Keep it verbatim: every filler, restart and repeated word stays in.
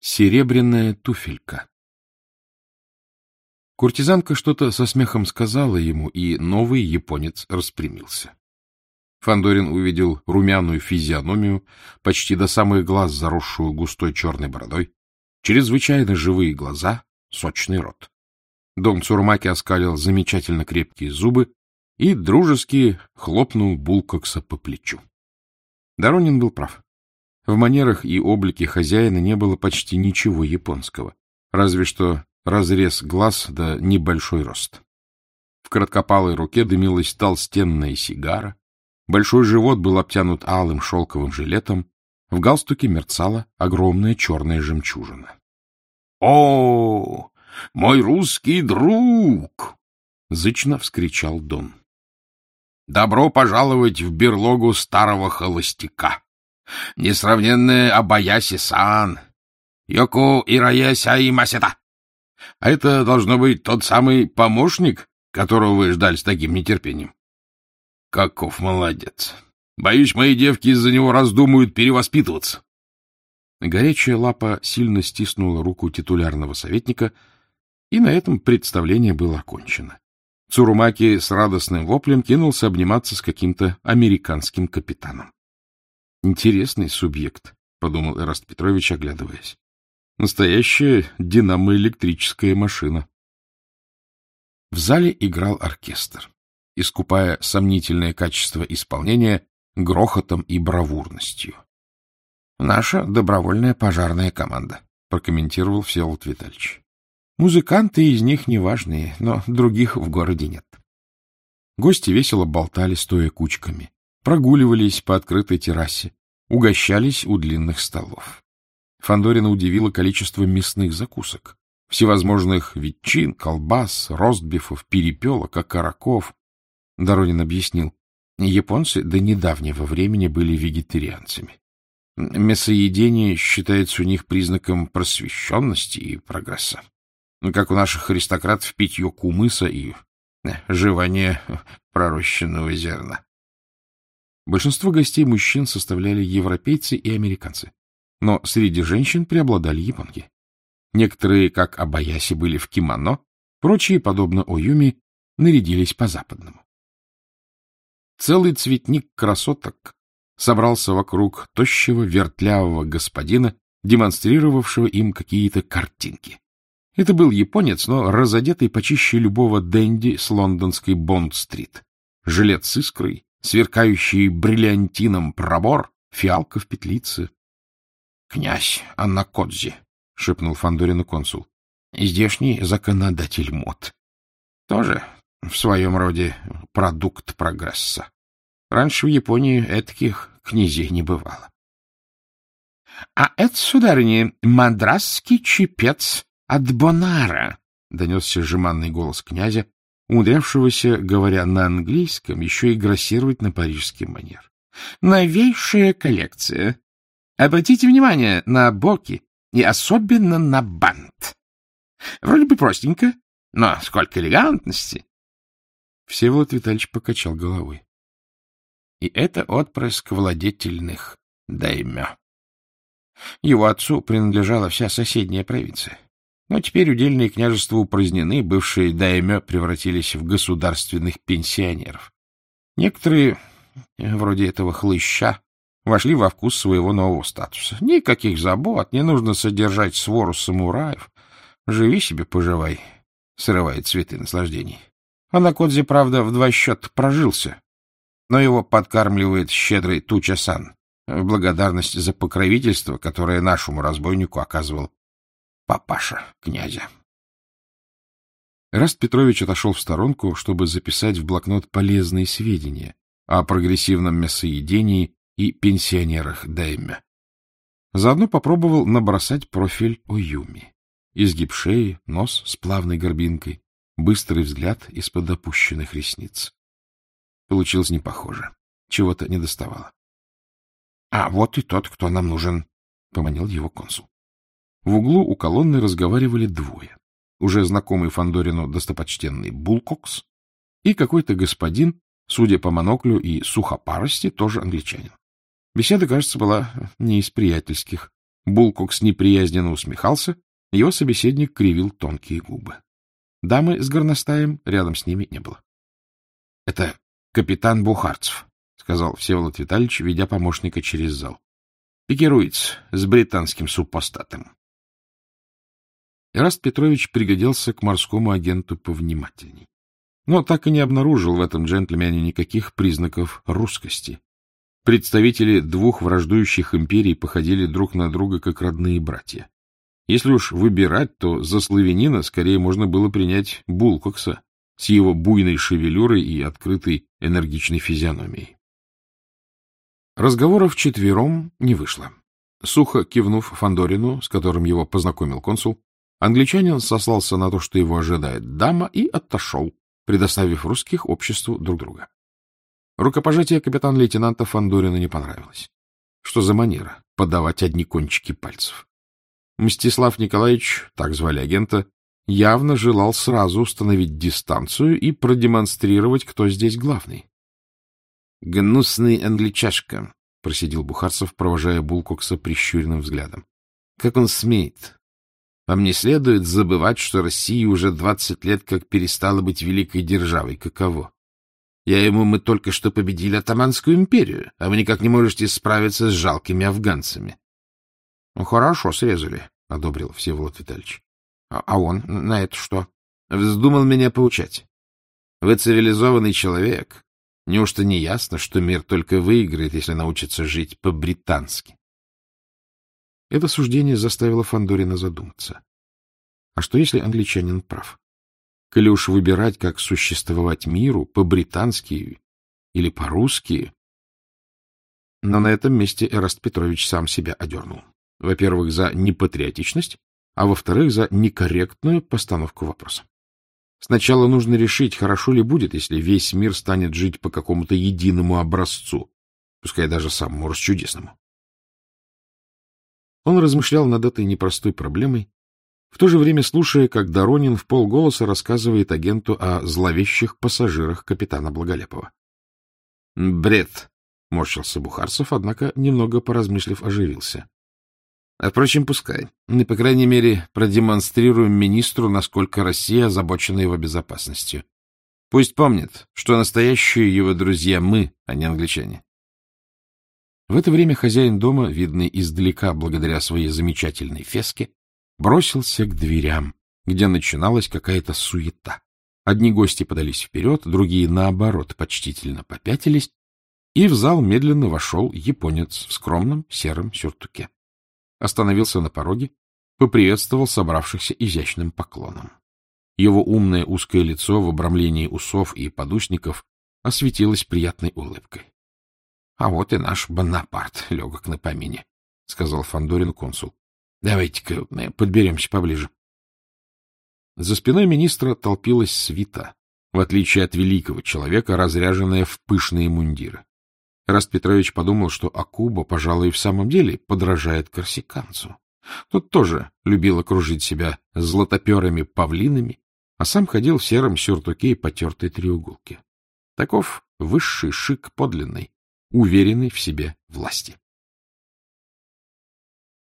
Серебряная туфелька. Куртизанка что-то со смехом сказала ему, и новый японец распрямился. Фандорин увидел румяную физиономию, почти до самых глаз заросшую густой черной бородой, чрезвычайно живые глаза, сочный рот. Дон Цурумаки оскалил замечательно крепкие зубы и дружески хлопнул Булкокса по плечу. Доронин был прав. В манерах и облике хозяина не было почти ничего японского, разве что разрез глаз да небольшой рост. В короткопалой руке дымилась толстенная сигара, большой живот был обтянут алым шелковым жилетом, в галстуке мерцала огромная черная жемчужина. — О, мой русский друг! — зычно вскричал Дон. — Добро пожаловать в берлогу старого холостяка! Несравненная Абаяси-сан! Йоко Ираяся Масета! А это должно быть тот самый помощник, которого вы ждали с таким нетерпением. Каков молодец! Боюсь, мои девки из-за него раздумают перевоспитываться. Горячая лапа сильно стиснула руку титулярного советника, и на этом представление было окончено. Цурумаки с радостным воплем кинулся обниматься с каким-то американским капитаном. Интересный субъект, — подумал Эраст Петрович, оглядываясь. Настоящая динамоэлектрическая машина. В зале играл оркестр, искупая сомнительное качество исполнения грохотом и бравурностью. — Наша добровольная пожарная команда, — прокомментировал Всеволод Витальевич. — Музыканты из них неважные, но других в городе нет. Гости весело болтали, стоя кучками, прогуливались по открытой террасе, угощались у длинных столов. Фандорина удивило количество мясных закусок, всевозможных ветчин, колбас, ростбифов, перепелок, окороков. Доронин объяснил, японцы до недавнего времени были вегетарианцами. Мясоедение считается у них признаком просвещенности и прогресса. Как у наших аристократов питье кумыса и жевание пророщенного зерна. Большинство гостей мужчин составляли европейцы и американцы, но среди женщин преобладали японки. Некоторые, как Абаяси, были в кимоно, прочие, подобно Оюми, нарядились по-западному. Целый цветник красоток собрался вокруг тощего вертлявого господина, демонстрировавшего им какие-то картинки. Это был японец, но разодетый почище любого денди с лондонской Бонд-стрит. Жилет с искрой, сверкающий бриллиантином пробор, фиалка в петлице. — Князь Аннакодзи, — шепнул Фандорину консул, — здешний законодатель мод. Тоже в своем роде продукт прогресса. Раньше в Японии этаких князей не бывало. — А это, сударыня, мадрасский чепец от Бонара, — донесся жеманный голос князя, умудрявшегося, говоря на английском, еще и грассировать на парижский манер. — Новейшая коллекция. Обратите внимание на боки и особенно на бант. Вроде бы простенько, но сколько элегантности. Всеволод Витальевич покачал головой. И это отпрыск владетельных даймё. Его отцу принадлежала вся соседняя провинция. Но теперь удельные княжества упразднены, бывшие даймё превратились в государственных пенсионеров. Некоторые, вроде этого хлыща, вошли во вкус своего нового статуса. Никаких забот, не нужно содержать свору самураев. Живи себе, поживай, срывает цветы наслаждений. Анакодзе, правда, в два счета прожился, но его подкармливает щедрый Туча-сан в благодарность за покровительство, которое нашему разбойнику оказывал папаша князя. Эраст Петрович отошел в сторонку, чтобы записать в блокнот полезные сведения о прогрессивном мясоедении и пенсионерах даймё. Заодно попробовал набросать профиль Оюми. Изгиб шеи, нос с плавной горбинкой, быстрый взгляд из-под опущенных ресниц. Получилось не похоже. Чего-то недоставало. — А вот и тот, кто нам нужен, — поманил его консул. В углу у колонны разговаривали двое. Уже знакомый Фандорину достопочтенный Булкокс и какой-то господин, судя по моноклю и сухопарости, тоже англичанин. Беседа, кажется, была не из приятельских. Булкокс неприязненно усмехался, его собеседник кривил тонкие губы. Дамы с горностаем рядом с ними не было. — Это капитан Бухарцев, — сказал Всеволод Витальевич, ведя помощника через зал. — Пикируется с британским супостатом. Эраст Петрович пригляделся к морскому агенту повнимательней, но так и не обнаружил в этом джентльмене никаких признаков русскости. Представители двух враждующих империй походили друг на друга как родные братья. Если уж выбирать, то за славянина скорее можно было принять Булкокса с его буйной шевелюрой и открытой энергичной физиономией. Разговоров вчетвером не вышло. Сухо кивнув Фандорину, с которым его познакомил консул, англичанин сослался на то, что его ожидает дама, и отошел, предоставив русских обществу друг друга. Рукопожатие капитан-лейтенанта Фандорину не понравилось. Что за манера — подавать одни кончики пальцев? Мстислав Николаевич, так звали агента, явно желал сразу установить дистанцию и продемонстрировать, кто здесь главный. — Гнусный англичашка, — просидел Бухарцев, провожая Булкокса прищуренным взглядом. — Как он смеет? Вам не следует забывать, что Россия уже двадцать лет как перестала быть великой державой. Каково? Я ему, мы только что победили Оттоманскую империю, а вы никак не можете справиться с жалкими афганцами. — Ну, хорошо, срезали, — одобрил Всеволод Витальевич. А, — А он на это что? — Вздумал меня поучать. Вы цивилизованный человек. Неужто не ясно, что мир только выиграет, если научится жить по-британски? Это суждение заставило Фандорина задуматься. А что, если англичанин прав? Коли уж выбирать, как существовать миру, по-британски или по-русски... Но на этом месте Эраст Петрович сам себя одернул. Во-первых, за непатриотичность, а во-вторых, за некорректную постановку вопроса. Сначала нужно решить, хорошо ли будет, если весь мир станет жить по какому-то единому образцу, пускай даже самому расчудесному. Он размышлял над этой непростой проблемой, в то же время слушая, как Доронин вполголоса рассказывает агенту о зловещих пассажирах капитана Благолепова. — Бред! — морщился Бухарцев, однако, немного поразмыслив, оживился. А, впрочем, пускай. Мы, по крайней мере, продемонстрируем министру, насколько Россия озабочена его безопасностью. Пусть помнит, что настоящие его друзья мы, а не англичане. В это время хозяин дома, видный издалека благодаря своей замечательной феске, бросился к дверям, где начиналась какая-то суета. Одни гости подались вперед, другие, наоборот, почтительно попятились, и в зал медленно вошел японец в скромном сером сюртуке. Остановился на пороге, поприветствовал собравшихся изящным поклоном. Его умное узкое лицо в обрамлении усов и подушников осветилось приятной улыбкой. — А вот и наш Бонапарт легок на помине, — сказал Фандорин консул. — Давайте-ка подберемся поближе. За спиной министра толпилась свита, в отличие от великого человека, разряженная в пышные мундиры. Эраст Петрович подумал, что Акуба, пожалуй, в самом деле подражает корсиканцу. Тот тоже любил окружить себя златоперыми павлинами, а сам ходил в сером сюртуке и потертой треуголке. Таков высший шик подлинной, уверенной в себе власти.